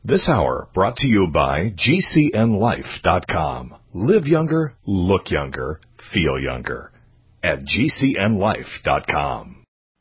This hour brought to you by GCNLife.com. Live younger, look younger, feel younger. At GCNLife.com.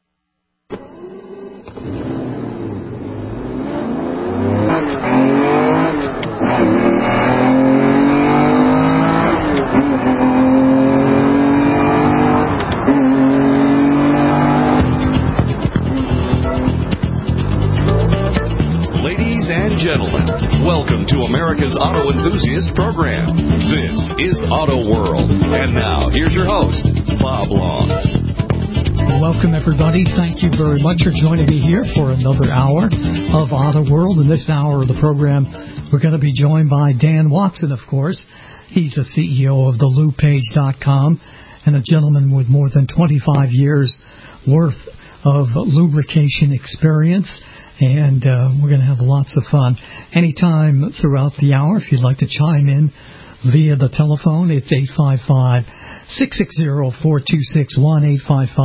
Gentlemen, welcome to America's Auto Enthusiast Program. This is Auto World. And now, here's your host, Bob Long. Welcome, everybody. Thank you very much for joining me here for another hour of Auto World. In this hour of the program, we're going to be joined by Dan Watson, of course. He's the CEO of thelubepage.com and a gentleman with more than 25 years worth of lubrication experience. And we're going to have lots of fun. Anytime throughout the hour, if you'd like to chime in via the telephone, it's 855-660-4261,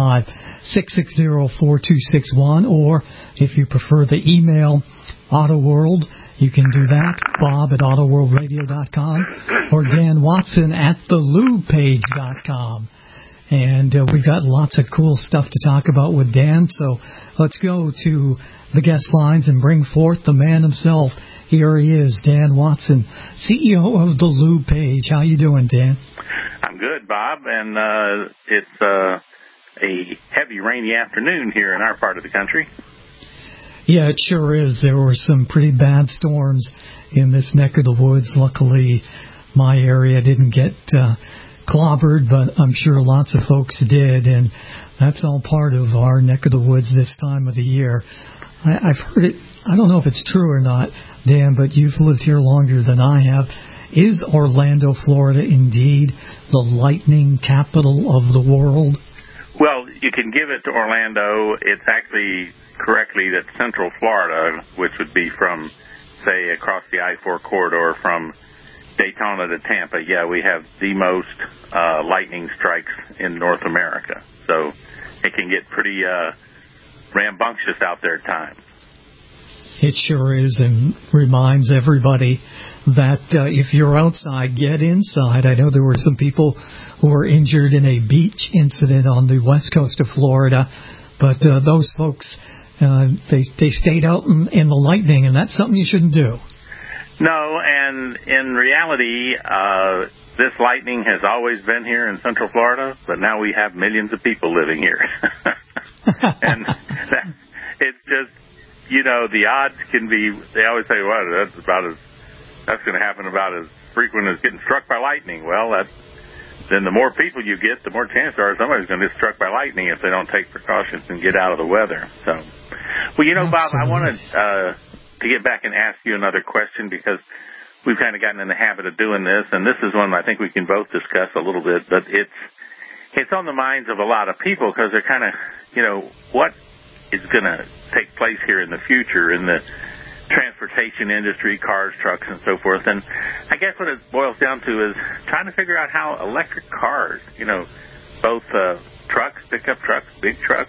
855-660-4261. Or if you prefer the email, AutoWorld, you can do that, bob@autoworldradio.com, or Dan Watson at thelubepage.com. And we've got lots of cool stuff to talk about with Dan, so let's go to the guest lines and bring forth the man himself. Here he is, Dan Watson, CEO of The Lube Page. How you doing, Dan? I'm good, Bob, and it's a heavy, rainy afternoon here in our part of the country. Yeah, it sure is. There were some pretty bad storms in this neck of the woods. Luckily, my area didn't get clobbered, but I'm sure lots of folks did, and that's all part of our neck of the woods this time of the year. I've heard it, I don't know if it's true or not, Dan, but you've lived here longer than I have. Is Orlando, Florida, indeed the lightning capital of the world? Well, you can give it to Orlando. It's actually correctly that Central Florida, which would be from, say, across the I-4 corridor from Daytona to Tampa, yeah, we have the most lightning strikes in North America. So it can get pretty rambunctious out there at times. It sure is, and reminds everybody that if you're outside, get inside. I know there were some people who were injured in a beach incident on the west coast of Florida, but those folks, they stayed out in the lightning, and that's something you shouldn't do. No, and in reality, this lightning has always been here in Central Florida, but now we have millions of people living here. And it's just, you know, the odds can be, they always say, well, that's going to happen about as frequent as getting struck by lightning. Well, then the more people you get, the more chance there are somebody's going to get struck by lightning if they don't take precautions and get out of the weather. So, well, you know, Bob, I wanted to get back and ask you another question because we've kind of gotten in the habit of doing this, and this is one I think we can both discuss a little bit, but it's on the minds of a lot of people because they're kind of, you know, what is going to take place here in the future in the transportation industry, cars, trucks, and so forth. And I guess what it boils down to is trying to figure out how electric cars, you know, both trucks, pickup trucks, big trucks,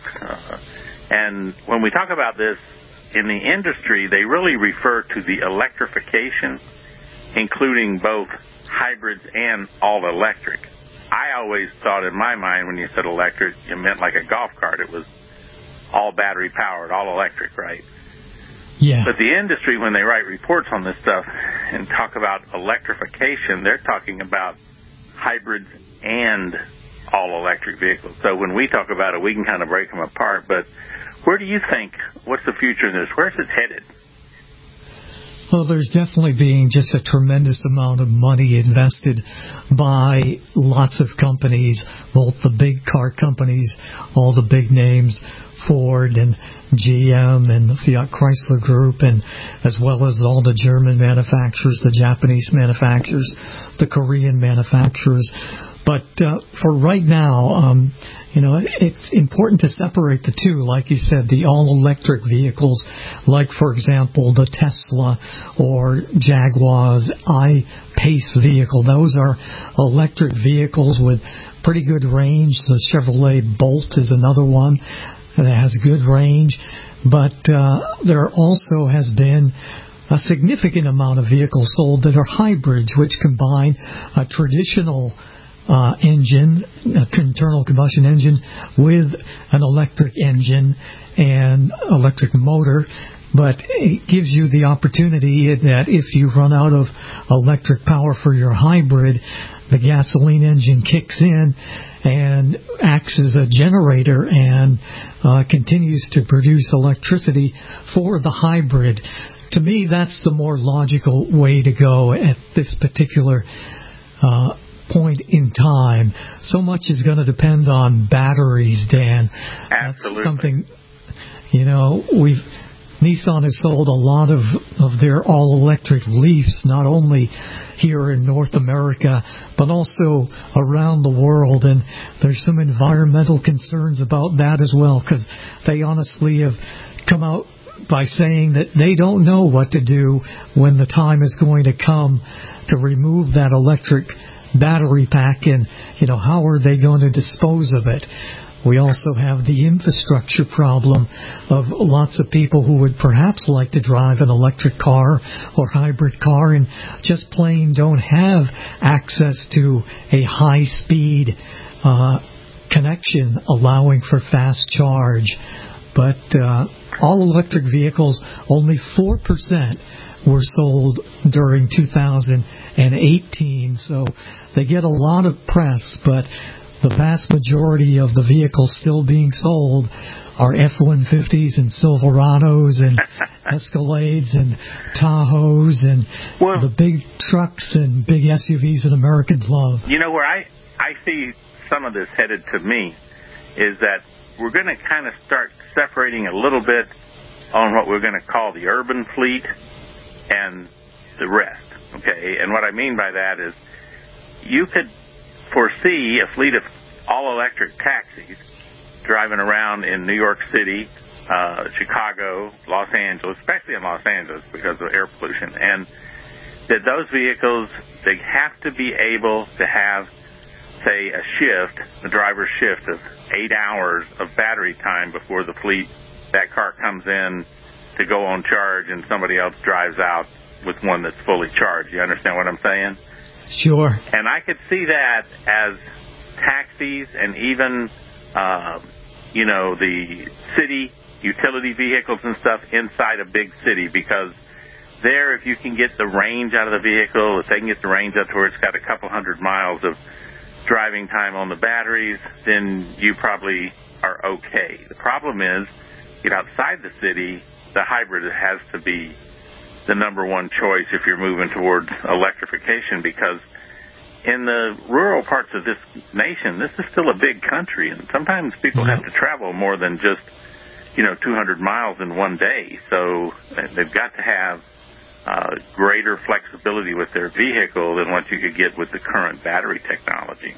and when we talk about this, in the industry, they really refer to the electrification, including both hybrids and all-electric. I always thought in my mind when you said electric, you meant like a golf cart. It was all battery-powered, all-electric, right? Yeah. But the industry, when they write reports on this stuff and talk about electrification, they're talking about hybrids and all-electric vehicles. So when we talk about it, we can kind of break them apart, but where do you think, what's the future in this? Where's it headed? Well, there's definitely being just a tremendous amount of money invested by lots of companies, both the big car companies, all the big names, Ford and GM and the Fiat Chrysler Group, and as well as all the German manufacturers, the Japanese manufacturers, the Korean manufacturers. But for right now, you know, it's important to separate the two. Like you said, the all-electric vehicles, like, for example, the Tesla or Jaguar's I-Pace vehicle. Those are electric vehicles with pretty good range. The Chevrolet Bolt is another one that has good range. But there also has been a significant amount of vehicles sold that are hybrids, which combine a traditional engine, an internal combustion engine, with an electric engine and electric motor. But it gives you the opportunity that if you run out of electric power for your hybrid, the gasoline engine kicks in and acts as a generator and continues to produce electricity for the hybrid. To me, that's the more logical way to go at this particular point in time. So much is going to depend on batteries, Dan. Absolutely. That's something, Nissan has sold a lot of their all-electric Leafs, not only here in North America, but also around the world. And there's some environmental concerns about that as well, because they honestly have come out by saying that they don't know what to do when the time is going to come to remove that electric battery pack, and how are they going to dispose of it. We also have the infrastructure problem of lots of people who would perhaps like to drive an electric car or hybrid car and just plain don't have access to a high-speed connection allowing for fast charge. But all electric vehicles, only 4% were sold during 2018, so they get a lot of press, but the vast majority of the vehicles still being sold are F-150s and Silverados and Escalades and Tahoes and the big trucks and big SUVs that Americans love. Where I see some of this headed to me is that we're going to kind of start separating a little bit on what we're going to call the urban fleet and the rest, okay? And what I mean by that is you could foresee a fleet of all-electric taxis driving around in New York City, Chicago, Los Angeles, especially in Los Angeles because of air pollution, and that those vehicles, they have to be able to have, say, a driver's shift of 8 hours of battery time before the fleet, that car comes in to go on charge and somebody else drives out with one that's fully charged. You understand what I'm saying? Sure. And I could see that as taxis and even, the city utility vehicles and stuff inside a big city, because there, if you can get the range out of the vehicle, if they can get the range up to where it's got a couple hundred miles of driving time on the batteries, then you probably are okay. The problem is, get outside the city, the hybrid has to be the number one choice if you're moving towards electrification, because in the rural parts of this nation, this is still a big country, and sometimes people have to travel more than just, 200 miles in one day. So they've got to have greater flexibility with their vehicle than what you could get with the current battery technology.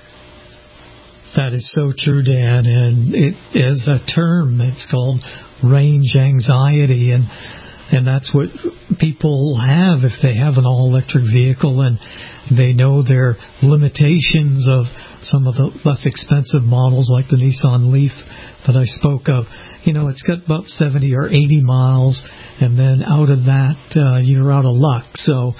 That is so true, Dan, and it is a term. It's called range anxiety, and that's what people have if they have an all-electric vehicle and they know their limitations of some of the less expensive models like the Nissan Leaf that I spoke of. It's got about 70 or 80 miles, and then out of that, you're out of luck. So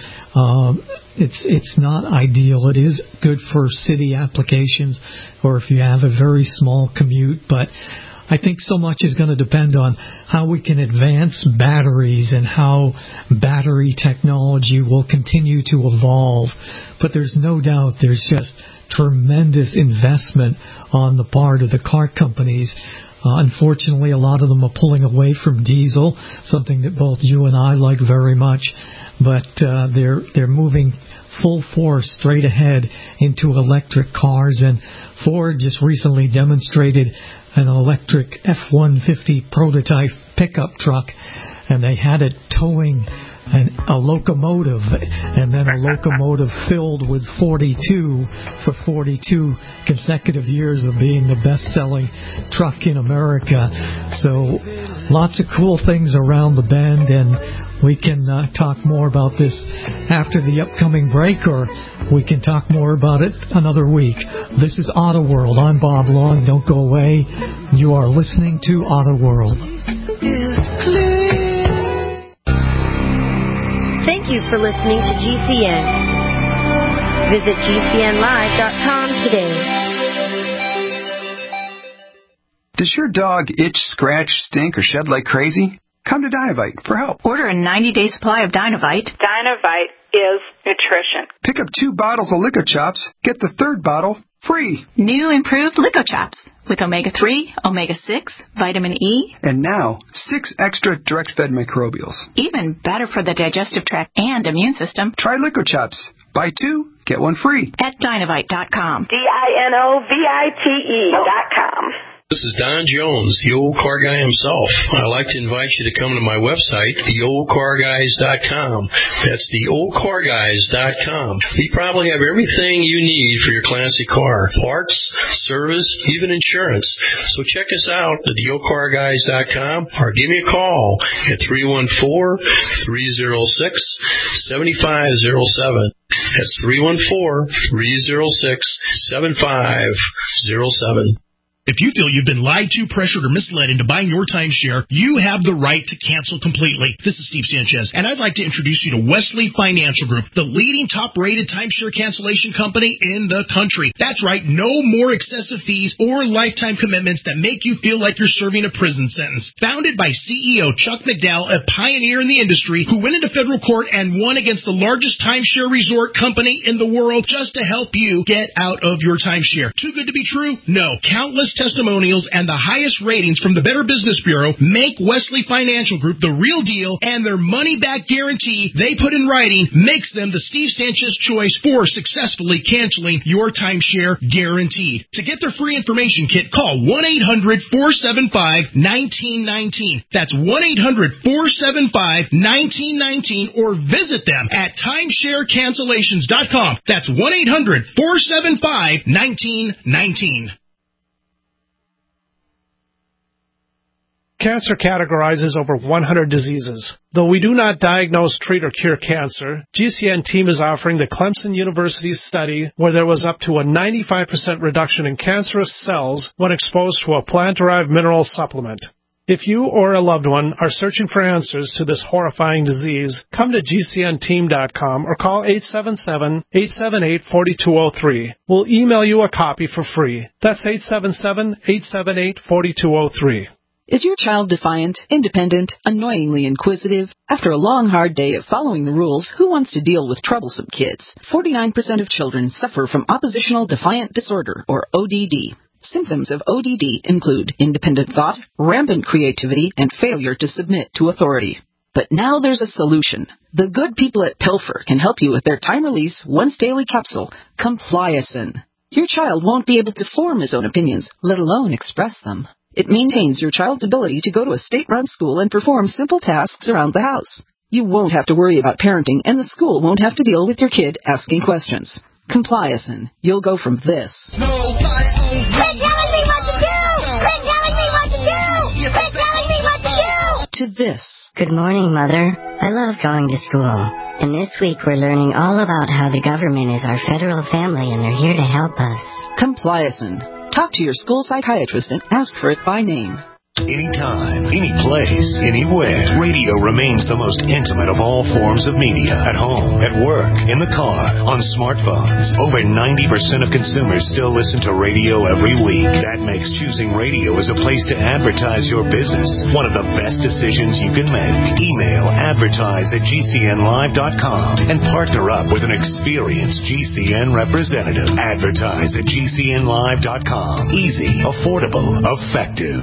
it's not ideal. It is good for city applications or if you have a very small commute, but I think so much is going to depend on how we can advance batteries and how battery technology will continue to evolve. But there's no doubt there's just tremendous investment on the part of the car companies. Unfortunately, a lot of them are pulling away from diesel, something that both you and I like very much. But they're moving full force straight ahead into electric cars, and Ford just recently demonstrated an electric F-150 prototype pickup truck, and they had it towing a locomotive, and then a locomotive filled with 42 for 42 consecutive years of being the best-selling truck in America. So lots of cool things around the bend, and we can talk more about this after the upcoming break, or we can talk more about it another week. This is Auto World. I'm Bob Long. Don't go away. You are listening to Auto World. Thank you for listening to GCN. Visit GCNlive.com today. Does your dog itch, scratch, stink, or shed like crazy? Come to Dinovite for help. Order a 90-day supply of Dinovite. Dinovite is nutrition. Pick up 2 bottles of Lico Chops. Get the 3rd bottle free. New improved Lico Chops with omega-3, omega-6, vitamin E. And now, 6 extra direct-fed microbials. Even better for the digestive tract and immune system. Try Lico Chops. Buy 2, get 1 free. At Dinovite.com. DINOVITE.com. This is Don Jones, the old car guy himself. I'd like to invite you to come to my website, theoldcarguys.com. That's theoldcarguys.com. We probably have everything you need for your classic car. Parts, service, even insurance. So check us out at theoldcarguys.com or give me a call at 314-306-7507. That's 314-306-7507. If you feel you've been lied to, pressured, or misled into buying your timeshare, you have the right to cancel completely. This is Steve Sanchez, and I'd like to introduce you to Wesley Financial Group, the leading top-rated timeshare cancellation company in the country. That's right, no more excessive fees or lifetime commitments that make you feel like you're serving a prison sentence. Founded by CEO Chuck McDowell, a pioneer in the industry who went into federal court and won against the largest timeshare resort company in the world just to help you get out of your timeshare. Too good to be true? No. Countless testimonials and the highest ratings from the Better Business Bureau make Wesley Financial Group the real deal, and their money-back guarantee they put in writing makes them the Steve Sanchez choice for successfully canceling your timeshare guaranteed. To get their free information kit, call 1-800-475-1919. That's 1-800-475-1919, or visit them at timesharecancellations.com. That's 1-800-475-1919. Cancer categorizes over 100 diseases. Though we do not diagnose, treat, or cure cancer, GCN team is offering the Clemson University study where there was up to a 95% reduction in cancerous cells when exposed to a plant-derived mineral supplement. If you or a loved one are searching for answers to this horrifying disease, come to GCNteam.com or call 877-878-4203. We'll email you a copy for free. That's 877-878-4203. Is your child defiant, independent, annoyingly inquisitive? After a long, hard day of following the rules, who wants to deal with troublesome kids? 49% of children suffer from oppositional defiant disorder, or ODD. Symptoms of ODD include independent thought, rampant creativity, and failure to submit to authority. But now there's a solution. The good people at Pilfer can help you with their time-release, once-daily capsule, Compliacin. Your child won't be able to form his own opinions, let alone express them. It maintains your child's ability to go to a state-run school and perform simple tasks around the house. You won't have to worry about parenting, and the school won't have to deal with your kid asking questions. Compliacin. You'll go from this. Quit telling me what to do! Quit telling me what to do! Quit telling me what to do! To this. Good morning, Mother. I love going to school. And this week we're learning all about how the government is our federal family and they're here to help us. Compliacin. Talk to your school psychiatrist and ask for it by name. Anytime, any place, anywhere, radio remains the most intimate of all forms of media. At home, at work, in the car, on smartphones. Over 90% of consumers still listen to radio every week. That makes choosing radio as a place to advertise your business one of the best decisions you can make. Email advertise@gcnlive.com and partner up with an experienced GCN representative. Advertise at gcnlive.com. Easy, affordable, effective.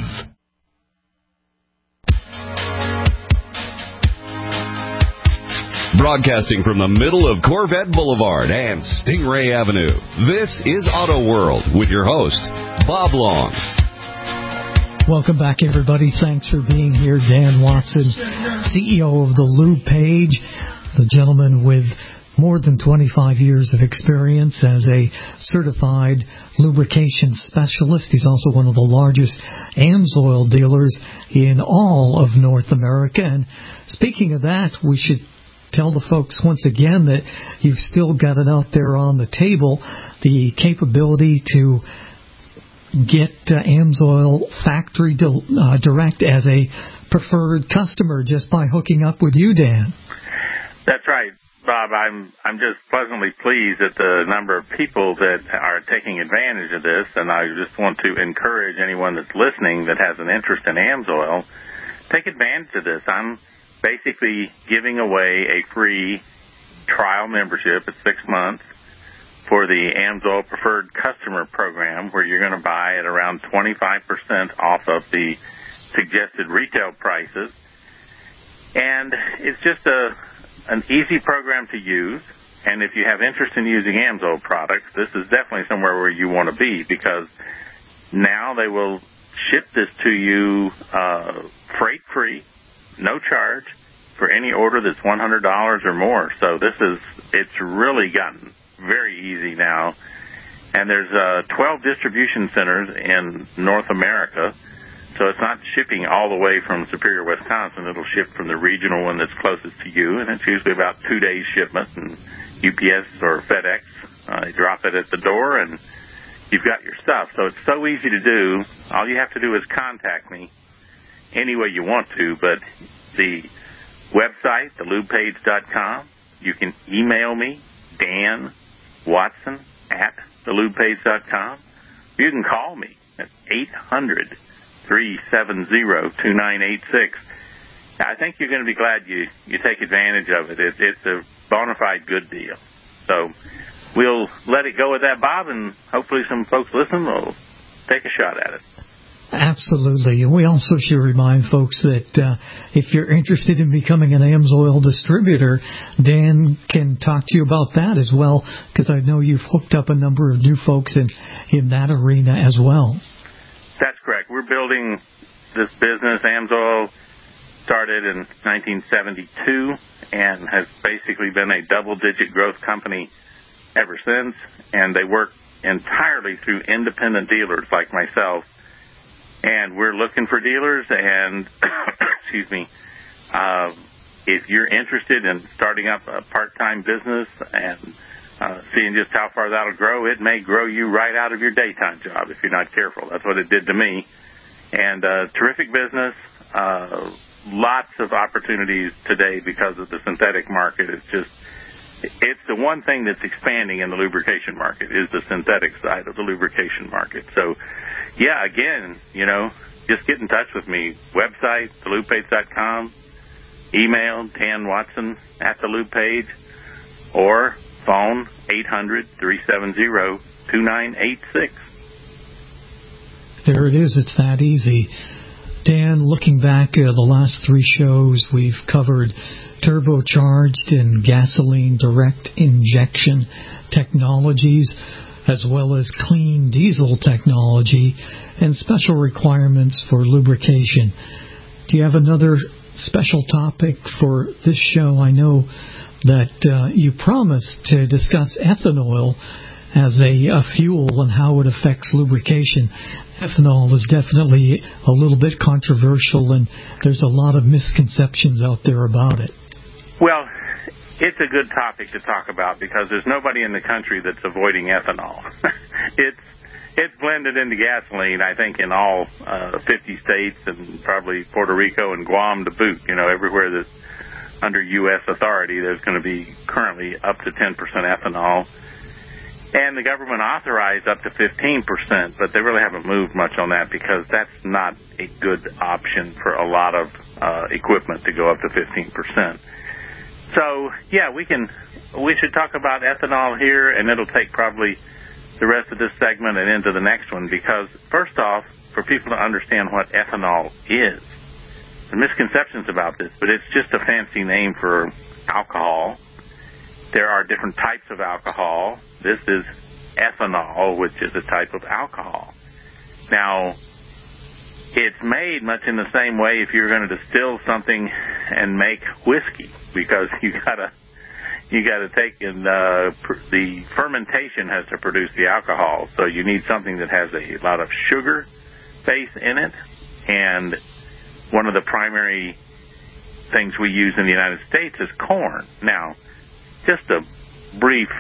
Broadcasting from the middle of Corvette Boulevard and Stingray Avenue, this is Auto World with your host, Bob Long. Welcome back, everybody. Thanks for being here. Dan Watson, CEO of the Lube Page, the gentleman with more than 25 years of experience as a certified lubrication specialist. He's also one of the largest AMSOIL dealers in all of North America. And speaking of that, we should tell the folks once again that you've still got it out there on the table, the capability to get AMSOIL factory direct as a preferred customer just by hooking up with you, Dan. That's right, Bob. I'm just pleasantly pleased at the number of people that are taking advantage of this, and I just want to encourage anyone that's listening that has an interest in AMSOIL, take advantage of this. I'm basically giving away a free trial membership at 6 months for the AMSOIL Preferred Customer Program, where you're going to buy at around 25% off of the suggested retail prices. And it's just an easy program to use. And if you have interest in using AMSOIL products, this is definitely somewhere where you want to be, because now they will ship this to you freight-free, no charge, for any order that's $100 or more. So it's really gotten very easy now. And there's 12 distribution centers in North America. So it's not shipping all the way from Superior, Wisconsin. It'll ship from the regional one that's closest to you, and it's usually about 2 days shipment. And UPS or FedEx, they drop it at the door, and you've got your stuff. So it's so easy to do. All you have to do is contact me any way you want to. But the website, thelubepage.com, you can email me, Dan Watson at thelubepage.com. You can call me at 800-370-2986. I think you're going to be glad you take advantage of it. It's a bona fide good deal. So we'll let it go with that, Bob, and hopefully some folks listening will take a shot at it. Absolutely. And we also should remind folks that if you're interested in becoming an AMSOIL distributor, Dan can talk to you about that as well, because I know you've hooked up a number of new folks in that arena as well. That's correct. We're building this business. AMSOIL started in 1972 and has basically been a double-digit growth company ever since, and they work entirely through independent dealers like myself. And we're looking for dealers, and excuse me, if you're interested in starting up a part-time business and seeing just how far that'll grow, it may grow you right out of your daytime job if you're not careful. That's what it did to me. And terrific business, lots of opportunities today because of the synthetic market. It's the one thing that's expanding in the lubrication market is the synthetic side of the lubrication market. So, yeah, again, just get in touch with me. Website, thelubepage.com, email, Dan Watson at thelubepage, or phone 800-370-2986. There it is. It's that easy. Dan, looking back at the last 3 shows, we've covered turbocharged and gasoline direct injection technologies, as well as clean diesel technology and special requirements for lubrication. Do you have another special topic for this show? I know that you promised to discuss ethanol as a fuel and how it affects lubrication. Ethanol is definitely a little bit controversial, and there's a lot of misconceptions out there about it. Well, it's a good topic to talk about because there's nobody in the country that's avoiding ethanol. It's blended into gasoline, I think, in all 50 states and probably Puerto Rico and Guam to boot. Everywhere that's under U.S. authority, there's going to be currently up to 10% ethanol. And the government authorized up to 15%, but they really haven't moved much on that because that's not a good option for a lot of equipment to go up to 15%. So, yeah, we should talk about ethanol here, and it'll take probably the rest of this segment and into the next one because, first off, for people to understand what ethanol is, there are misconceptions about this, but it's just a fancy name for alcohol. There are different types of alcohol. This is ethanol, which is a type of alcohol. Now, it's made much in the same way if you're going to distill something and make whiskey, because you gotta take in the fermentation has to produce the alcohol. So you need something that has a lot of sugar base in it, and one of the primary things we use in the United States is corn. Now, just a brief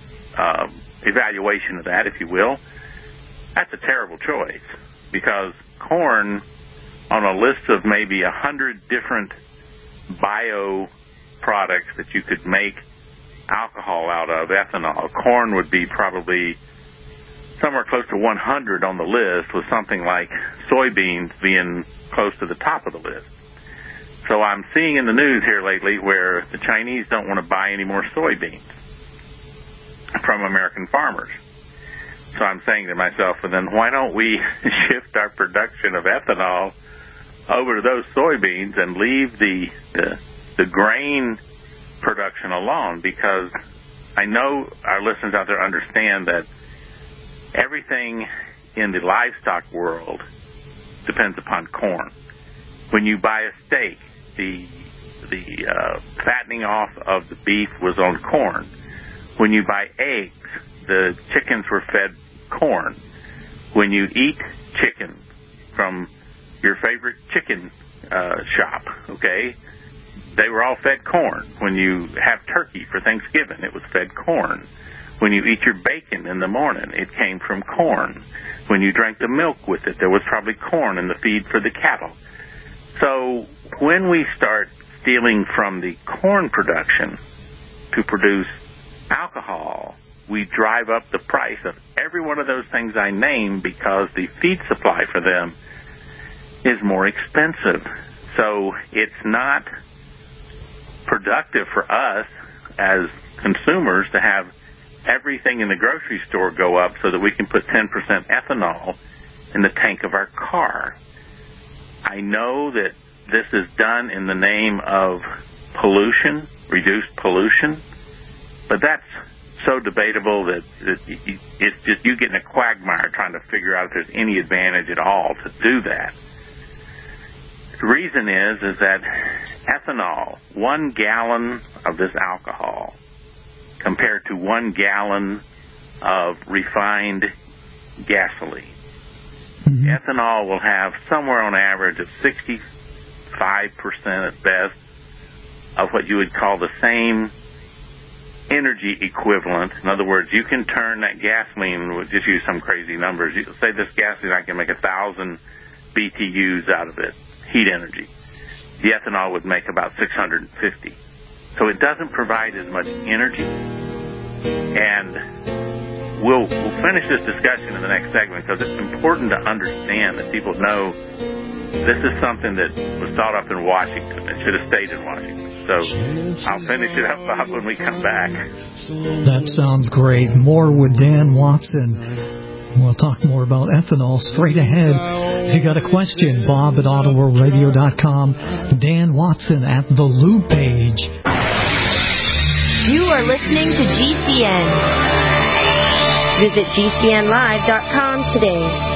evaluation of that, if you will. That's a terrible choice because corn, on a list of maybe 100 different bio products that you could make alcohol out of, ethanol. Corn would be probably somewhere close to 100 on the list, with something like soybeans being close to the top of the list. So I'm seeing in the news here lately where the Chinese don't want to buy any more soybeans from American farmers. So I'm saying to myself, well, then why don't we shift our production of ethanol over to those soybeans and leave the grain production alone? Because I know our listeners out there understand that everything in the livestock world depends upon corn. When you buy a steak, the fattening off of the beef was on corn. When you buy eggs, the chickens were fed corn. When you eat chicken from your favorite chicken shop, okay, they were all fed corn. When you have turkey for Thanksgiving, it was fed corn. When you eat your bacon in the morning, it came from corn. When you drank the milk with it, there was probably corn in the feed for the cattle. So when we start stealing from the corn production to produce alcohol, we drive up the price of every one of those things I named, because the feed supply for them is more expensive. So it's not productive for us as consumers to have everything in the grocery store go up so that we can put 10% ethanol in the tank of our car. I know that this is done in the name of pollution, reduced pollution, but that's so debatable that it's just you get in a quagmire trying to figure out if there's any advantage at all to do that. The reason is that ethanol, 1 gallon of this alcohol compared to 1 gallon of refined gasoline. Mm-hmm. Ethanol will have somewhere on average of 65% at best of what you would call the same energy equivalent. In other words, you can turn that gasoline, we'll just use some crazy numbers. You say this gasoline, I can make 1,000 BTUs out of it, heat energy. The ethanol would make about 650. So it doesn't provide as much energy. And we'll finish this discussion in the next segment, because it's important to understand that people know this is something that was thought up in Washington. It should have stayed in Washington. So I'll finish it up, Bob, when we come back. That sounds great. More with Dan Watson. We'll talk more about ethanol straight ahead. If you got a question, Bob at AutoWorldRadio.com. Dan Watson at the Lou page. You are listening to GCN. Visit GCNlive.com today.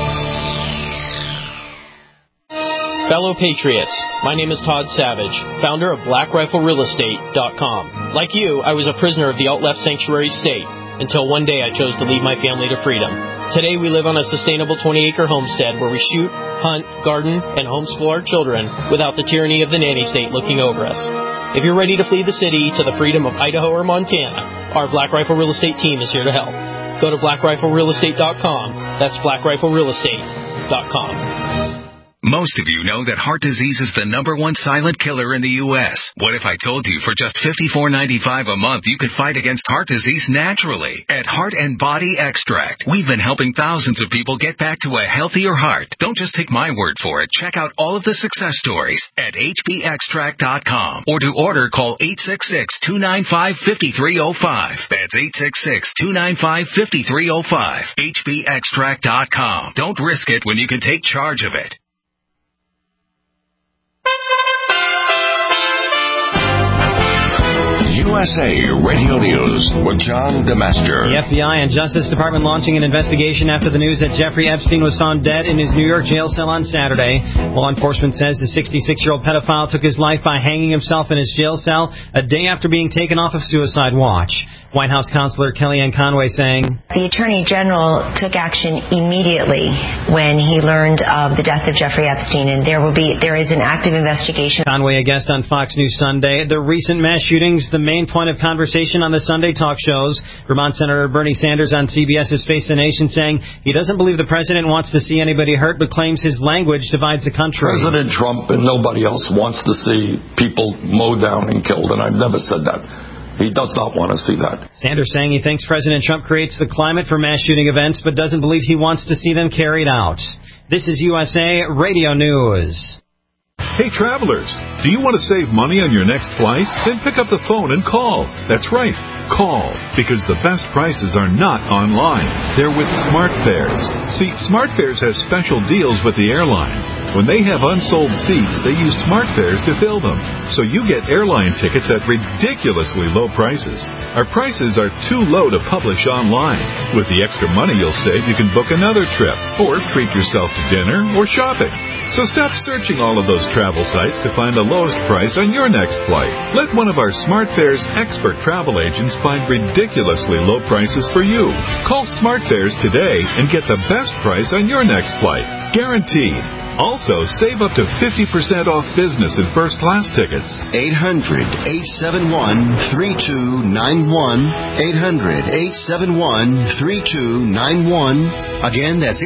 Fellow Patriots, my name is Todd Savage, founder of BlackRifleRealEstate.com. Like you, I was a prisoner of the alt-left sanctuary state, until one day I chose to lead my family to freedom. Today we live on a sustainable 20-acre homestead where we shoot, hunt, garden, and homeschool our children without the tyranny of the nanny state looking over us. If you're ready to flee the city to the freedom of Idaho or Montana, our Black Rifle Real Estate team is here to help. Go to BlackRifleRealEstate.com. That's BlackRifleRealEstate.com. Most of you know that heart disease is the #1 silent killer in the U.S. What if I told you for just $54.95 a month you could fight against heart disease naturally? At Heart and Body Extract, we've been helping thousands of people get back to a healthier heart. Don't just take my word for it. Check out all of the success stories at hbextract.com. Or to order, call 866-295-5305. That's 866-295-5305. hbextract.com. Don't risk it when you can take charge of it. USA Radio News with John DeMaster. The FBI and Justice Department launching an investigation after the news that Jeffrey Epstein was found dead in his New York jail cell on Saturday. Law enforcement says the 66-year-old pedophile took his life by hanging himself in his jail cell a day after being taken off of suicide watch. White House Counselor Kellyanne Conway saying, the Attorney General took action immediately when he learned of the death of Jeffrey Epstein, and there is an active investigation. Conway, a guest on Fox News Sunday. The recent mass shootings, the main point of conversation on the Sunday talk shows. Vermont Senator Bernie Sanders on CBS's Face the Nation saying he doesn't believe the president wants to see anybody hurt, but claims his language divides the country. President Trump and nobody else wants to see people mowed down and killed, and I've never said that. He does not want to see that. Sanders saying he thinks President Trump creates the climate for mass shooting events, but doesn't believe he wants to see them carried out. This is USA Radio News. Hey, travelers, do you want to save money on your next flight? Then pick up the phone and call. That's right, call, because the best prices are not online. They're with SmartFares. See, SmartFares has special deals with the airlines. When they have unsold seats, they use SmartFares to fill them. So you get airline tickets at ridiculously low prices. Our prices are too low to publish online. With the extra money you'll save, you can book another trip, or treat yourself to dinner or shopping. So stop searching all of those travel sites to find the lowest price on your next flight. Let one of our SmartFares expert travel agents find ridiculously low prices for you. Call SmartFares today and get the best price on your next flight. Guaranteed. Also, save up to 50% off business and first-class tickets. 800-871-3291. 800-871-3291. Again, that's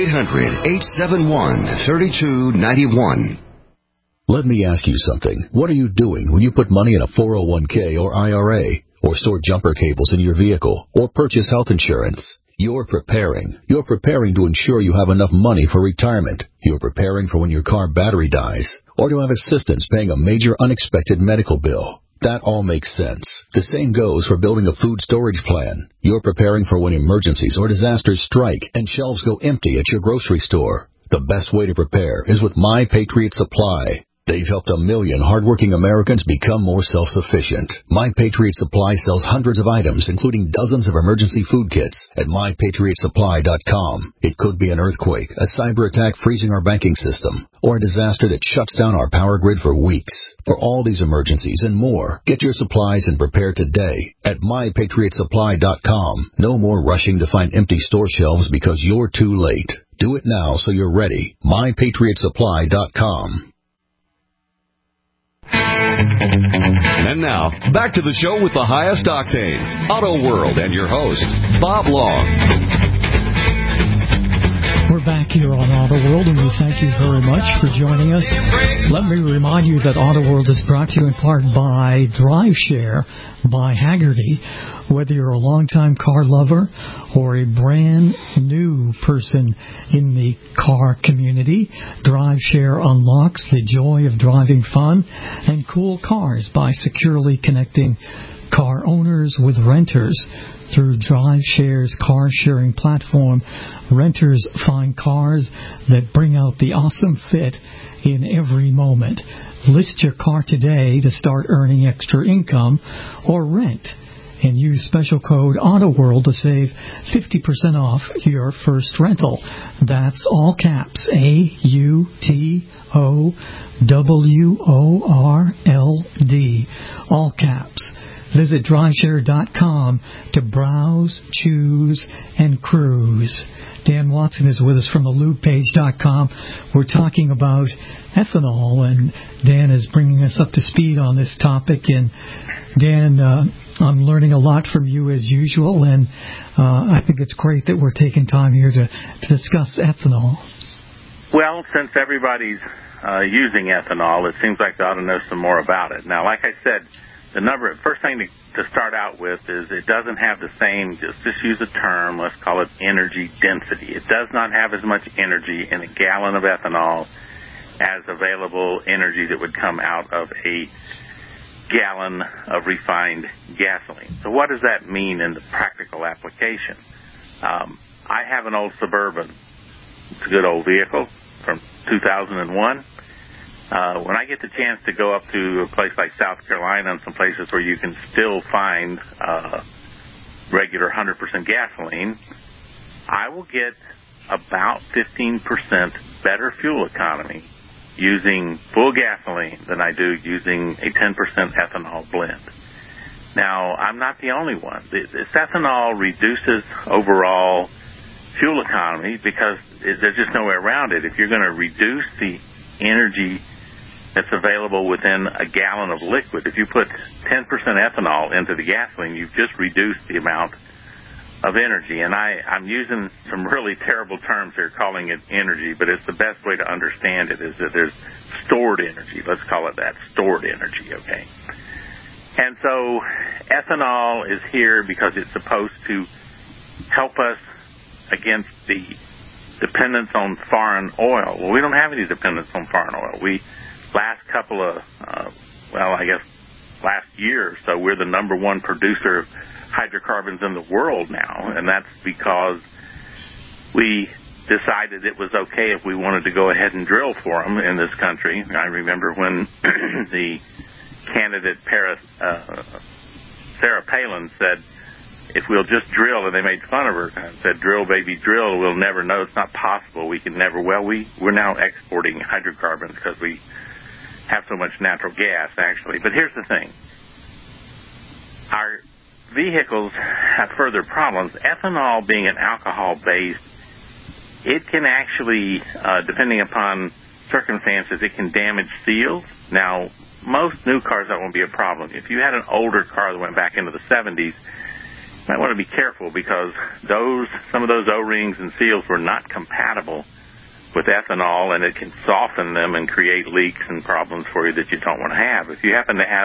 800-871-3291. Let me ask you something. What are you doing when you put money in a 401k or IRA, or store jumper cables in your vehicle, or purchase health insurance? You're preparing. You're preparing to ensure you have enough money for retirement. You're preparing for when your car battery dies, or to have assistance paying a major unexpected medical bill. That all makes sense. The same goes for building a food storage plan. You're preparing for when emergencies or disasters strike and shelves go empty at your grocery store. The best way to prepare is with My Patriot Supply. They've helped 1 million hardworking Americans become more self-sufficient. My Patriot Supply sells hundreds of items, including dozens of emergency food kits at MyPatriotSupply.com. It could be an earthquake, a cyber attack freezing our banking system, or a disaster that shuts down our power grid for weeks. For all these emergencies and more, get your supplies and prepare today at MyPatriotSupply.com. No more rushing to find empty store shelves because you're too late. Do it now so you're ready. MyPatriotSupply.com. And now, back to the show with the highest octanes, Auto World, and your host, Bob Long. We're back here on Auto World, and we thank you very much for joining us. Let me remind you that Auto World is brought to you in part by DriveShare by Haggerty. Whether you're a longtime car lover or a brand new person in the car community, DriveShare unlocks the joy of driving fun and cool cars by securely connecting car owners with renters. Through DriveShare's car-sharing platform, renters find cars that bring out the awesome fit in every moment. List your car today to start earning extra income, or rent and use special code AUTOWORLD to save 50% off your first rental. That's all caps, AUTOWORLD, all caps. Visit DriveShare.com to browse, choose, and cruise. Dan Watson is with us from AlutePage.com. We're talking about ethanol, and Dan is bringing us up to speed on this topic. And Dan, I'm learning a lot from you as usual, and I think it's great that we're taking time here to discuss ethanol. Well, since everybody's using ethanol, it seems like they ought to know some more about it. Now, like I said, the first thing to start out with is it doesn't have the same, just use a term, let's call it energy density. It does not have as much energy in a gallon of ethanol as available energy that would come out of a gallon of refined gasoline. So what does that mean in the practical application? I have an old Suburban. It's a good old vehicle from 2001. When I get the chance to go up to a place like South Carolina and some places where you can still find regular 100% gasoline, I will get about 15% better fuel economy using full gasoline than I do using a 10% ethanol blend. Now, I'm not the only one. This ethanol reduces overall fuel economy because there's just no way around it. If you're going to reduce the energy that's available within a gallon of liquid. If you put 10% ethanol into the gasoline, you've just reduced the amount of energy. And I'm using some really terrible terms here calling it energy, but it's the best way to understand it is that there's stored energy. Let's call it that, stored energy, okay? And so ethanol is here because it's supposed to help us against the dependence on foreign oil. Well, we don't have any dependence on foreign oil. Last year or so, we're the number one producer of hydrocarbons in the world now, and that's because we decided it was okay if we wanted to go ahead and drill for them in this country. I remember when the candidate Sarah Palin said, if we'll just drill, and they made fun of her and said, drill, baby, drill, we'll never know. It's not possible. We can never. Well, we're now exporting hydrocarbons because we have so much natural gas, actually. But here's the thing. Our vehicles have further problems. Ethanol being an alcohol-based, it can actually, depending upon circumstances, it can damage seals. Now, most new cars, that won't be a problem. If you had an older car that went back into the 70s, you might want to be careful because some of those O-rings and seals were not compatible with ethanol, and it can soften them and create leaks and problems for you that you don't want to have. If you happen to have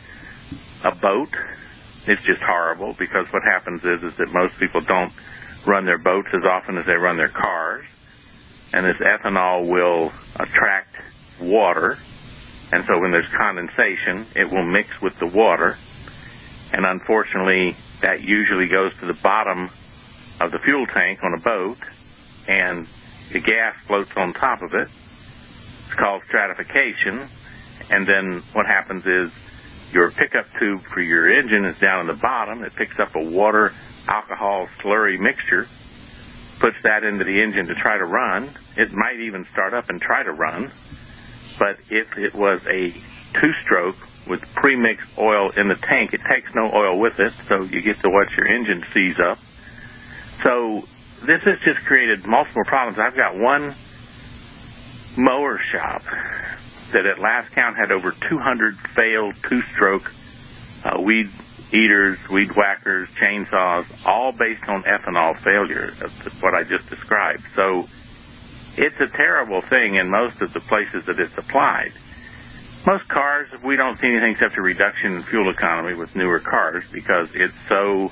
a boat, it's just horrible because what happens is that most people don't run their boats as often as they run their cars, and this ethanol will attract water, and so when there's condensation, it will mix with the water, and unfortunately, that usually goes to the bottom of the fuel tank on a boat, and the gas floats on top of it. It's called stratification, and then what happens is your pickup tube for your engine is down in the bottom. It picks up a water alcohol slurry mixture, puts that into the engine to try to run. It might even start up and try to run, but if it was a two-stroke with pre-mixed oil in the tank, it takes no oil with it, so you get to watch your engine seize up. So this has just created multiple problems. I've got one mower shop that at last count had over 200 failed two-stroke weed eaters, weed whackers, chainsaws, all based on ethanol failure, what I just described. So it's a terrible thing in most of the places that it's applied. Most cars, we don't see anything except a reduction in fuel economy with newer cars because it's so,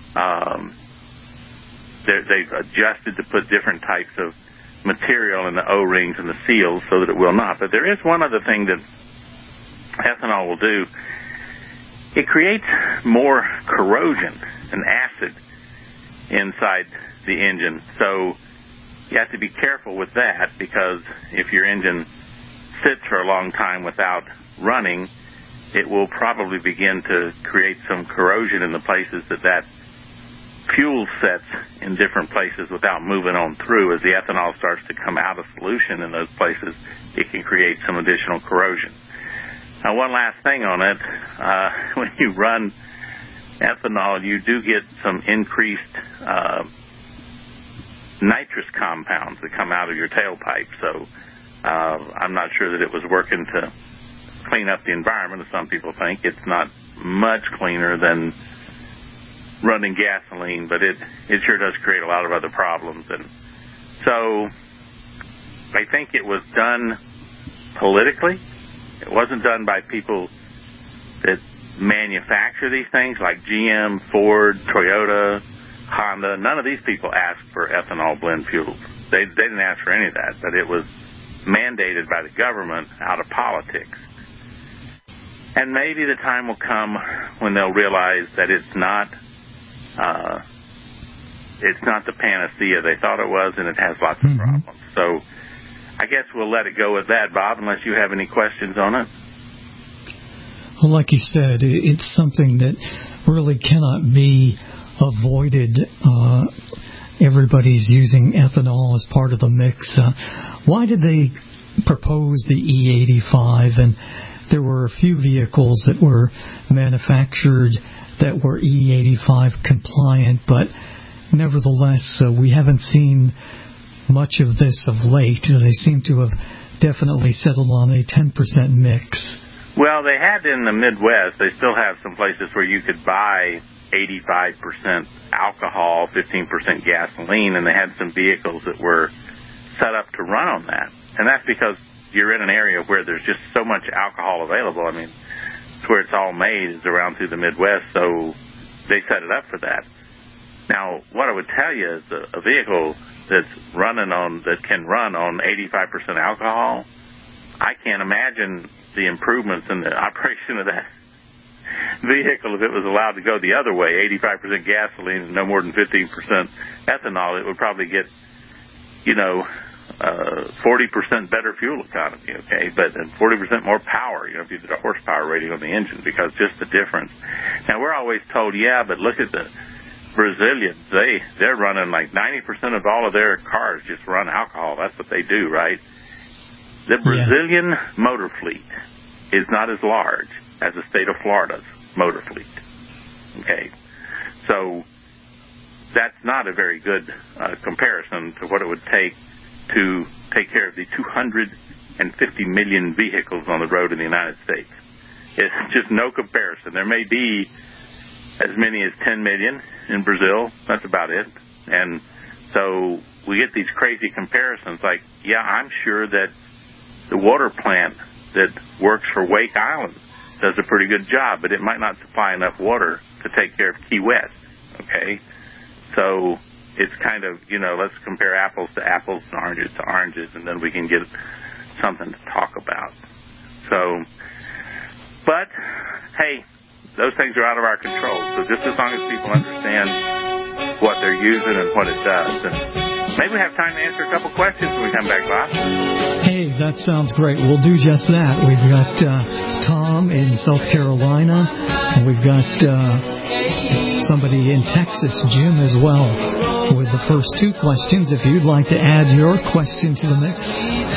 they've adjusted to put different types of material in the O-rings and the seals so that it will not. But there is one other thing that ethanol will do. It creates more corrosion and acid inside the engine. So you have to be careful with that because if your engine sits for a long time without running, it will probably begin to create some corrosion in the places that fuel sets in different places without moving on through. As the ethanol starts to come out of solution in those places, it can create some additional corrosion. Now, one last thing on it, when you run ethanol, you do get some increased nitrous compounds that come out of your tailpipe. So I'm not sure that it was working to clean up the environment, as some people think. It's not much cleaner than running gasoline, but it sure does create a lot of other problems. And so I think it was done politically. It wasn't done by people that manufacture these things like GM, Ford, Toyota, Honda. None of these people asked for ethanol blend fuels. They didn't ask for any of that, but it was mandated by the government out of politics. And maybe the time will come when they'll realize that it's not the panacea they thought it was, and it has lots of problems. So I guess we'll let it go with that, Bob, unless you have any questions on it. Well, like you said, it's something that really cannot be avoided. Everybody's using ethanol as part of the mix. Why did they propose the E85? And there were a few vehicles that were manufactured that were E85 compliant, but nevertheless, we haven't seen much of this of late. They seem to have definitely settled on a 10% mix. Well, they had in the Midwest, they still have some places where you could buy 85% alcohol, 15% gasoline, and they had some vehicles that were set up to run on that. And that's because you're in an area where there's just so much alcohol available. I mean, it's where it's all made is around through the Midwest, so they set it up for that. Now, what I would tell you is a vehicle that can run on 85% alcohol, I can't imagine the improvements in the operation of that vehicle if it was allowed to go the other way, 85% gasoline and no more than 15% ethanol. It would probably get, 40% better fuel economy, okay, but and 40% more power, if you did a horsepower rating on the engine, because just the difference. Now, we're always told, yeah, but look at the Brazilians. They're running like 90% of all of their cars just run alcohol. That's what they do, right? The Brazilian motor fleet is not as large as the state of Florida's motor fleet, okay? So that's not a very good comparison to what it would take to take care of the 250 million vehicles on the road in the United States. It's just no comparison. There may be as many as 10 million in Brazil. That's about it. And so we get these crazy comparisons like, yeah, I'm sure that the water plant that works for Wake Island does a pretty good job, but it might not supply enough water to take care of Key West, okay? So it's kind of, let's compare apples to apples and oranges to oranges, and then we can get something to talk about. So, but, hey, those things are out of our control. So just as long as people understand what they're using and what it does. And maybe we have time to answer a couple questions when we come back, Bob. Hey, that sounds great. We'll do just that. We've got Tom in South Carolina, and we've got somebody in Texas, Jim, as well, with the first two questions. If you'd like to add your question to the mix,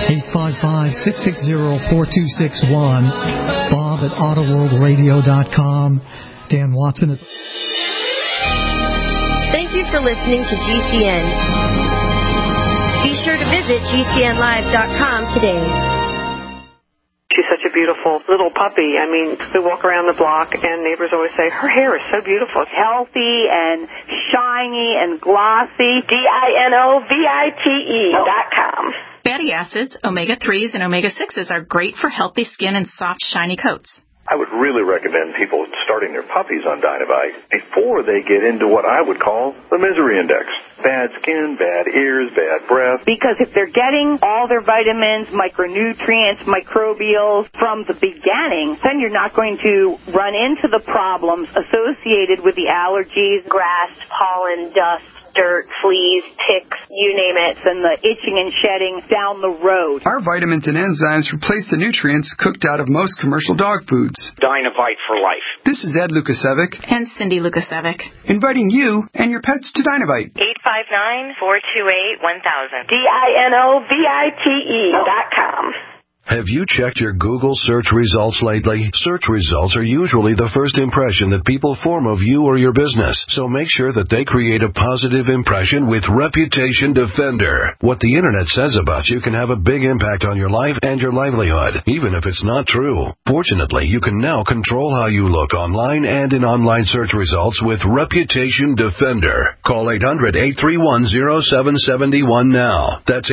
855-660-4261, Bob at AutoWorldRadio.com, Dan Watson at... Thank you for listening to GCN. Be sure to visit GCNlive.com today. She's such a beautiful little puppy. I mean, we walk around the block and neighbors always say, her hair is so beautiful. Healthy and shiny and glossy. DINOVITE.com. Fatty acids, omega-3s, and omega-6s are great for healthy skin and soft, shiny coats. I would really recommend people starting their puppies on Dynovite before they get into what I would call the misery index. Bad skin, bad ears, bad breath. Because if they're getting all their vitamins, micronutrients, microbials from the beginning, then you're not going to run into the problems associated with the allergies, grass, pollen, dust, dirt, fleas, ticks, you name it, and the itching and shedding down the road. Our vitamins and enzymes replace the nutrients cooked out of most commercial dog foods. Dynovite for life. This is Ed Lukasevic and Cindy Lukasevic, inviting you and your pets to Dynovite. 859-428-1000. DINOVITE.com. Have you checked your Google search results lately? Search results are usually the first impression that people form of you or your business, so make sure that they create a positive impression with Reputation Defender. What the Internet says about you can have a big impact on your life and your livelihood, even if it's not true. Fortunately, you can now control how you look online and in online search results with Reputation Defender. Call 800-831-0771 now. That's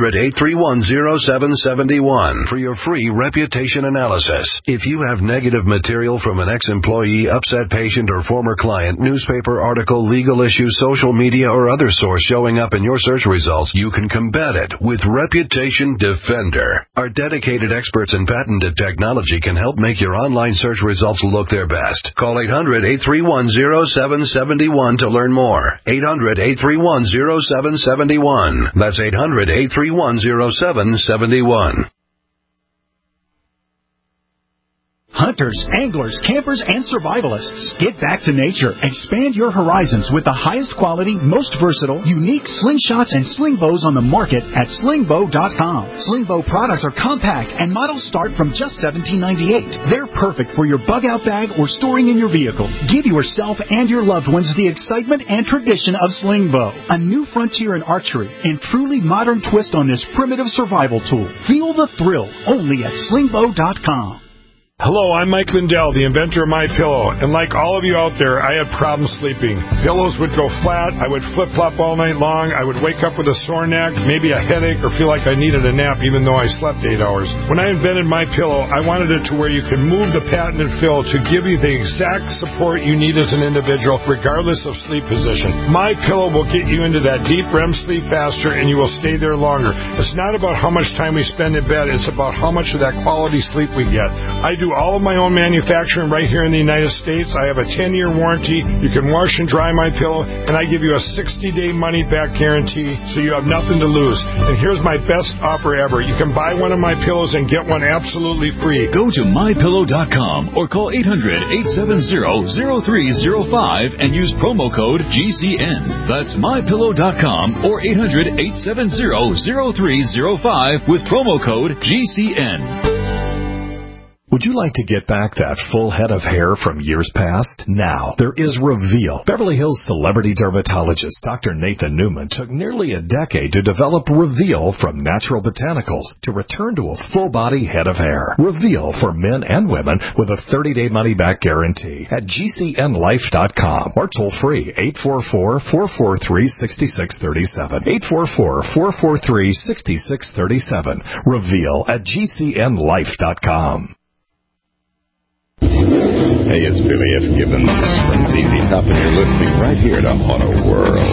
800-831-0771. For your free reputation analysis. If you have negative material from an ex-employee, upset patient, or former client, newspaper article, legal issue, social media, or other source showing up in your search results, you can combat it with Reputation Defender. Our dedicated experts in patented technology can help make your online search results look their best. Call 800-831-0771 to learn more. 800-831-0771. That's 800-831-0771. Hunters, anglers, campers, and survivalists. Get back to nature. Expand your horizons with the highest quality, most versatile, unique slingshots and sling bows on the market at slingbow.com. Sling bow products are compact and models start from just $17.98. They're perfect for your bug-out bag or storing in your vehicle. Give yourself and your loved ones the excitement and tradition of sling bow. A new frontier in archery and truly modern twist on this primitive survival tool. Feel the thrill only at slingbow.com. Hello, I'm Mike Lindell, the inventor of MyPillow, and like all of you out there, I had problems sleeping. Pillows would go flat, I would flip-flop all night long, I would wake up with a sore neck, maybe a headache, or feel like I needed a nap even though I slept 8 hours. When I invented MyPillow, I wanted it to where you could move the patented fill to give you the exact support you need as an individual, regardless of sleep position. MyPillow will get you into that deep REM sleep faster, and you will stay there longer. It's not about how much time we spend in bed, it's about how much of that quality sleep we get. I do all of my own manufacturing right here in the United States. I have a 10-year warranty. You can wash and dry my pillow, and I give you a 60-day money-back guarantee, so you have nothing to lose. And here's my best offer ever. You can buy one of my pillows and get one absolutely free. Go to MyPillow.com or call 800-870-0305 and use promo code GCN. That's MyPillow.com or 800-870-0305 with promo code GCN. Would you like to get back that full head of hair from years past? Now, there is Reveal. Beverly Hills celebrity dermatologist Dr. Nathan Newman took nearly a decade to develop Reveal from natural botanicals to return to a full-body head of hair. Reveal for men and women with a 30-day money-back guarantee at GCNlife.com or toll-free 844-443-6637. 844-443-6637. Reveal at GCNlife.com. Hey, it's Billy F. Gibbons from ZZ Top, and you're listening right here to Auto World.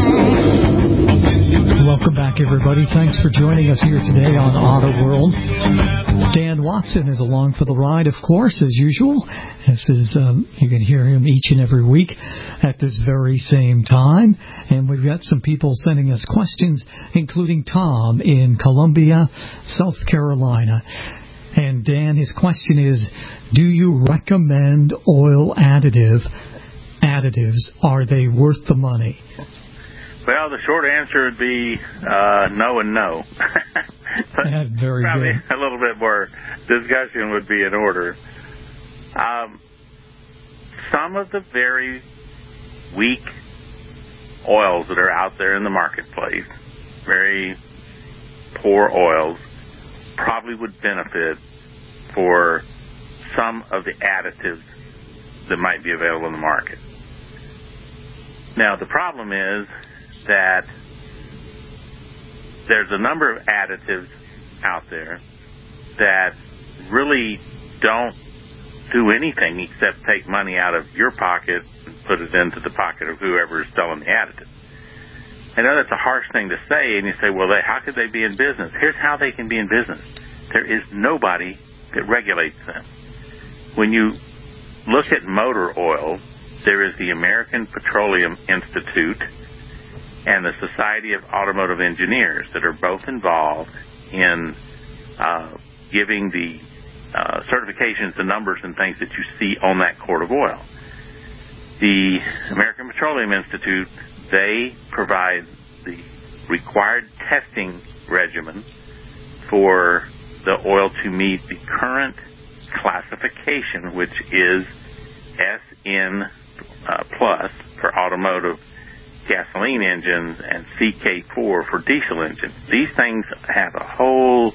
Welcome back, everybody. Thanks for joining us here today on Auto World. Dan Watson is along for the ride, of course, as usual. This is you can hear him each and every week at this very same time. And we've got some people sending us questions, including Tom in Columbia, South Carolina. And Dan, his question is, do you recommend oil additives? Are they worth the money? Well, the short answer would be no and no. Very probably good. A little bit more discussion would be in order. Some of the very weak oils that are out there in the marketplace, very poor oils, probably would benefit for some of the additives that might be available in the market. Now, the problem is that there's a number of additives out there that really don't do anything except take money out of your pocket and put it into the pocket of whoever is selling the additive. I know that's a harsh thing to say, and you say, well, how could they be in business? Here's how they can be in business. There is nobody that regulates them. When you look at motor oil, there is the American Petroleum Institute and the Society of Automotive Engineers that are both involved in giving the certifications, the numbers and things that you see on that quart of oil. The American Petroleum Institute, they provide the required testing regimen for the oil to meet the current classification, which is SN plus for automotive gasoline engines and CK4 for diesel engines. These things have a whole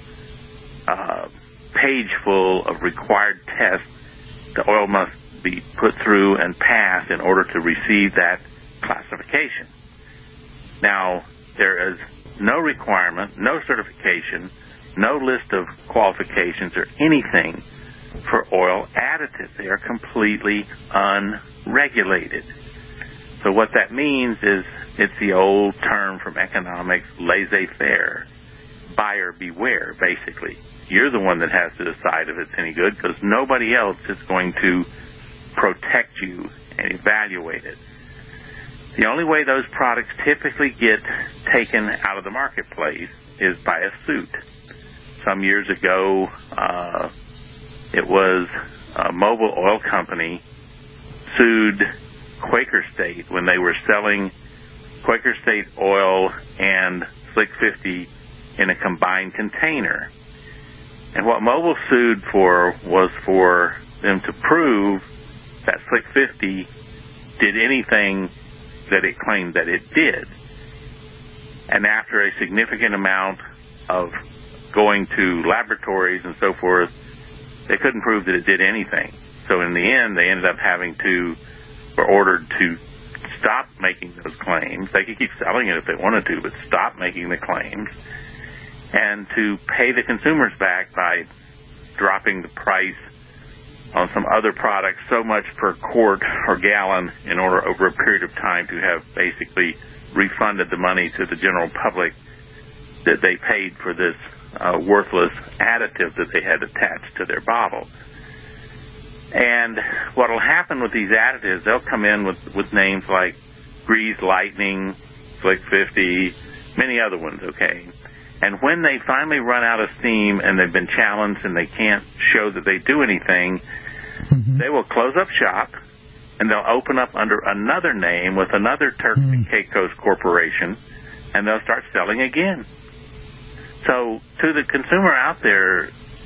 page full of required tests the oil must be put through and pass in order to receive that classification. Now, there is no requirement, no certification, no list of qualifications or anything for oil additives. They are completely unregulated. So what that means is it's the old term from economics, laissez-faire, buyer beware, basically. You're the one that has to decide if it's any good because nobody else is going to protect you and evaluate it. The only way those products typically get taken out of the marketplace is by a suit. Some years ago, it was Mobil Oil Company sued Quaker State when they were selling Quaker State oil and Slick 50 in a combined container. And what Mobil sued for was for them to prove that Slick 50 did anything that it claimed that it did. And after a significant amount of going to laboratories and so forth, they couldn't prove that it did anything. So in the end, they ended up were ordered to stop making those claims. They could keep selling it if they wanted to, but stop making the claims, and to pay the consumers back by dropping the price on some other products so much per quart or gallon in order over a period of time to have basically refunded the money to the general public that they paid for this worthless additive that they had attached to their bottle. And what will happen with these additives, they'll come in with names like Grease Lightning, Slick 50, many other ones, okay? And when they finally run out of steam and they've been challenged and they can't show that they do anything, they will close up shop and they'll open up under another name with another Turks and Caicos corporation, and they'll start selling again. So to the consumer out there,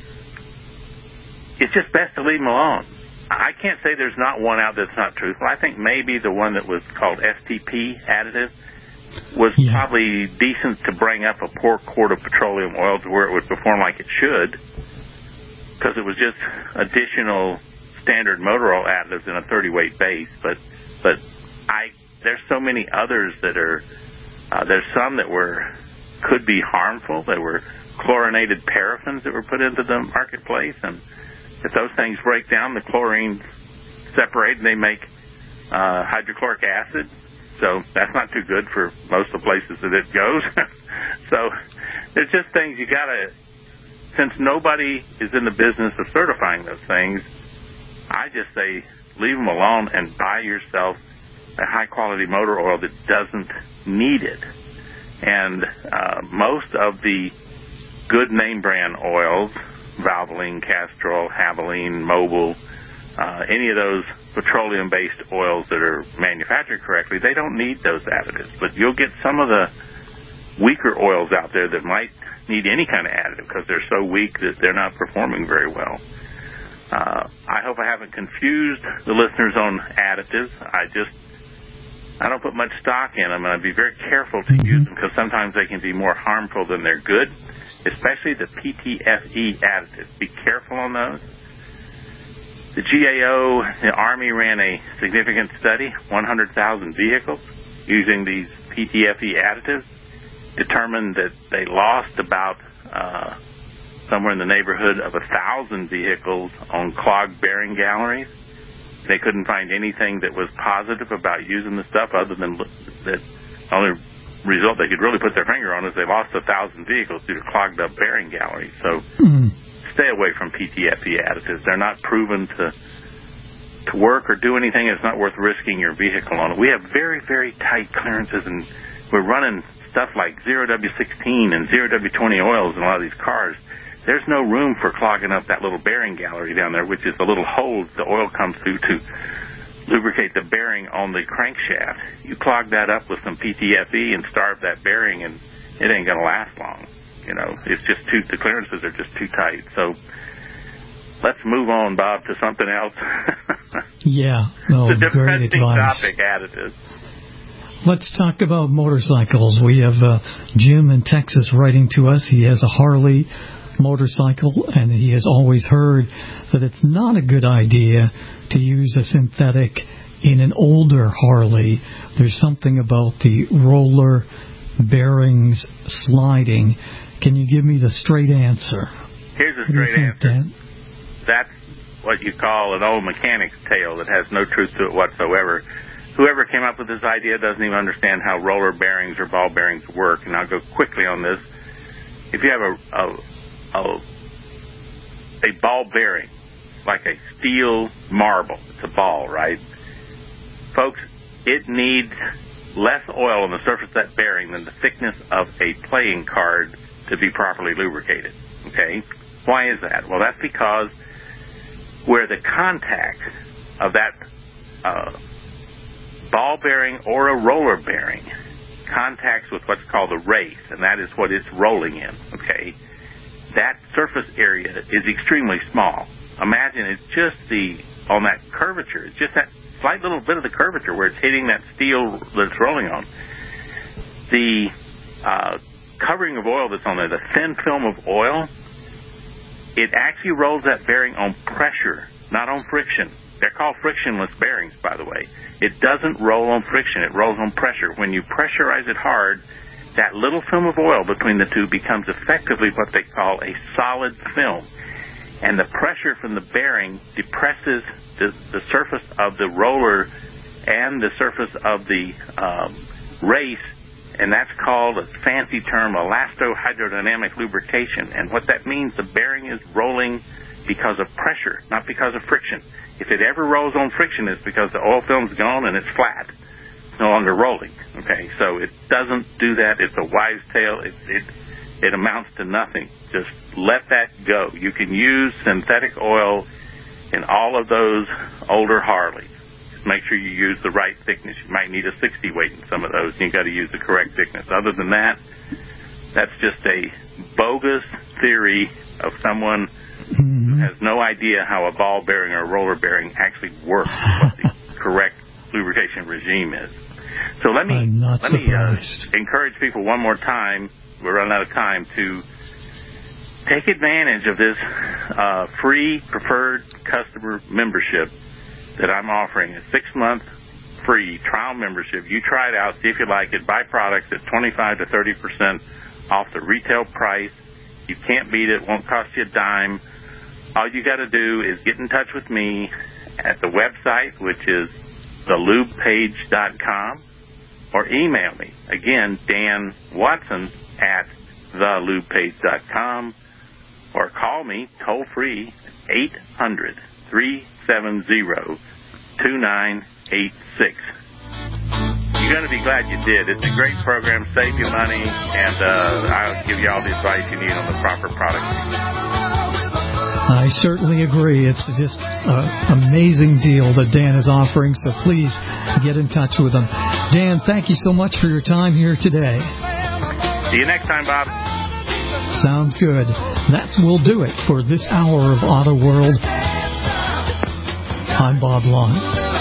it's just best to leave them alone. I can't say there's not one out that's not truthful. I think maybe the one that was called STP additive was probably decent to bring up a poor quart of petroleum oil to where it would perform like it should, because it was just additional standard motor oil additives in a 30-weight base. But there's so many others that are there's some that could be harmful. There were chlorinated paraffins that were put into the marketplace, and if those things break down, the chlorine separate and they make hydrochloric acid. So that's not too good for most of the places that it goes. So there's just things you gotta, since nobody is in the business of certifying those things, I just say leave them alone and buy yourself a high quality motor oil that doesn't need it. And most of the good name brand oils, Valvoline, Castrol, Havoline, Mobil, any of those petroleum-based oils that are manufactured correctly, they don't need those additives. But you'll get some of the weaker oils out there that might need any kind of additive because they're so weak that they're not performing very well. I hope I haven't confused the listeners on additives. I don't put much stock in them, and I'd be very careful to use them because sometimes they can be more harmful than they're good, especially the PTFE additives. Be careful on those. The GAO, the Army ran a significant study, 100,000 vehicles using these PTFE additives, determined that they lost about somewhere in the neighborhood of 1,000 vehicles on clogged bearing galleries. They couldn't find anything that was positive about using the stuff other than that only result they could really put their finger on is they lost 1,000 vehicles due to clogged up bearing galleries. So stay away from PTFE additives. They're not proven to work or do anything. It's not worth risking your vehicle on. We have very, very tight clearances, and we're running stuff like 0W16 and 0W20 oils in a lot of these cars. There's no room for clogging up that little bearing gallery down there, which is the little holes the oil comes through to lubricate the bearing on the crankshaft. You clog that up with some PTFE and starve that bearing, and it ain't going to last long. You know, it's just the clearances are just too tight. So let's move on, Bob, to something else. Yeah, no, it's a great advice. Topic, additives. Let's talk about motorcycles. We have Jim in Texas writing to us. He has a Harley motorcycle, and he has always heard that it's not a good idea to use a synthetic in an older Harley. There's something about the roller bearings sliding. Can you give me the straight answer? Here's a straight answer. Dan? That's what you call an old mechanic's tale that has no truth to it whatsoever. Whoever came up with this idea doesn't even understand how roller bearings or ball bearings work, and I'll go quickly on this. If you have a ball bearing, like a steel marble, it's a ball, right? Folks, it needs less oil on the surface of that bearing than the thickness of a playing card to be properly lubricated, okay? Why is that? Well, that's because where the contact of that ball bearing or a roller bearing contacts with what's called a race, and that is what it's rolling in, okay? That surface area is extremely small. Imagine it's just on that curvature, it's just that slight little bit of the curvature where it's hitting that steel that it's rolling on. The covering of oil that's on there, the thin film of oil, it actually rolls that bearing on pressure, not on friction. They're called frictionless bearings, by the way. It doesn't roll on friction. It rolls on pressure. When you pressurize it hard, that little film of oil between the two becomes effectively what they call a solid film. And the pressure from the bearing depresses the surface of the roller and the surface of the race, and that's called, a fancy term, elastohydrodynamic lubrication. And what that means, the bearing is rolling because of pressure, not because of friction. If it ever rolls on friction, it's because the oil film's gone and it's flat. It's no longer rolling. Okay, so it doesn't do that. It's a wives' tale. It amounts to nothing. Just let that go. You can use synthetic oil in all of those older Harleys. Just make sure you use the right thickness. You might need a 60 weight in some of those, and you've got to use the correct thickness. Other than that, that's just a bogus theory of someone who has no idea how a ball bearing or a roller bearing actually works, what the correct lubrication regime is. So let me encourage people one more time, we're running out of time, to take advantage of this free preferred customer membership that I'm offering, a 6-month free trial membership. You try it out, see if you like it, buy products at 25 to 30% off the retail price. You can't beat it, won't cost you a dime. All you got to do is get in touch with me at the website, which is thelubepage.com, or email me. Again, Dan Watson at thelubepage.com, or call me toll free 800-370-2986. You're going to be glad you did. It's a great program, save you money, and I'll give you all the advice you need on the proper product. I certainly agree. It's just an amazing deal that Dan is offering, so please get in touch with him. Dan, thank you so much for your time here today. See you next time, Bob. Sounds good. That will do it for this hour of Auto World. I'm Bob Long.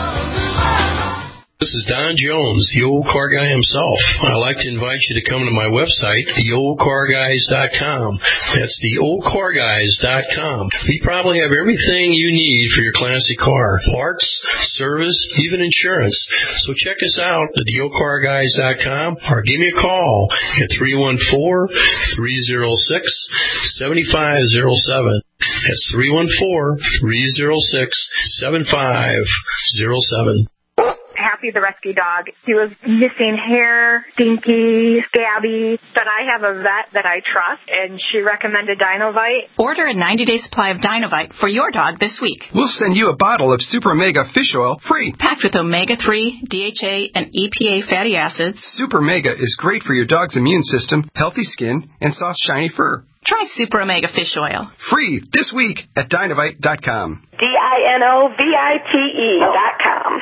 This is Don Jones, the old car guy himself. I'd like to invite you to come to my website, theoldcarguys.com. That's theoldcarguys.com. We probably have everything you need for your classic car. Parts, service, even insurance. So check us out at theoldcarguys.com or give me a call at 314-306-7507. That's 314-306-7507. Happy the rescue dog. He was missing hair, stinky, scabby, but I have a vet that I trust, and she recommended Dinovite. Order a 90-day supply of Dinovite for your dog this week. We'll send you a bottle of Super Mega Fish Oil free. Packed with omega-3, DHA, and EPA fatty acids. Super Mega is great for your dog's immune system, healthy skin, and soft, shiny fur. Try Super Omega Fish Oil. Free this week at Dinovite.com. DINOVITE.com.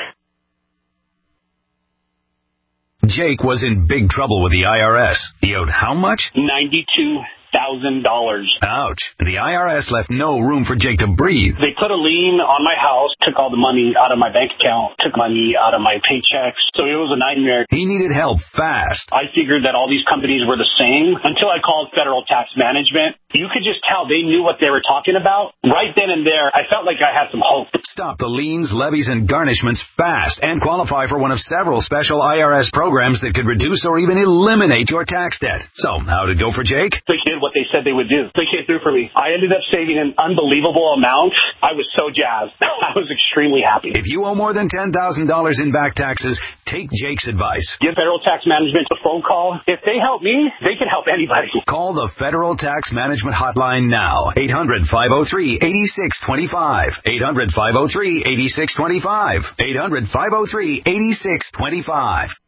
Jake was in big trouble with the IRS. He owed how much? $92,000. Ouch. The IRS left no room for Jake to breathe. They put a lien on my house, took all the money out of my bank account, took money out of my paychecks. So it was a nightmare. He needed help fast. I figured that all these companies were the same until I called Federal Tax Management. You could just tell they knew what they were talking about. Right then and there, I felt like I had some hope. Stop the liens, levies, and garnishments fast and qualify for one of several special IRS programs that could reduce or even eliminate your tax debt. So, how'd it go for Jake? They did what they said they would do. They came through for me. I ended up saving an unbelievable amount. I was so jazzed. I was extremely happy. If you owe more than $10,000 in back taxes, take Jake's advice. Give Federal Tax Management a phone call. If they help me, they can help anybody. Call the Federal Tax Management Hotline now. 800-503-8625. 800-503-8625. 800-503-8625.